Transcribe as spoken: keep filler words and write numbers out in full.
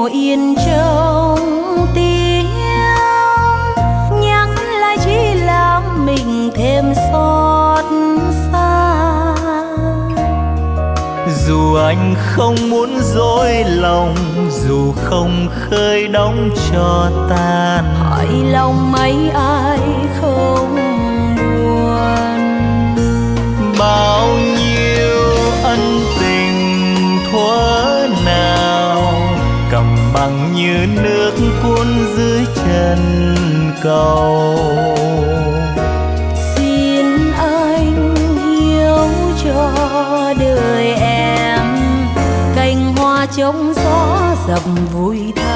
ngồi yên trong tiếng nhắc lại chỉ làm mình thêm xót xa. Dù anh không muốn dối lòng, dù không khơi đóng cho tan, hỏi lòng mấy ai không buồn. Bao nhiêu ân tình thuở nào cầm bằng như nước cuốn dưới chân cầu. Xin anh hiếu cho đời em cành hoa trong gió dập vui.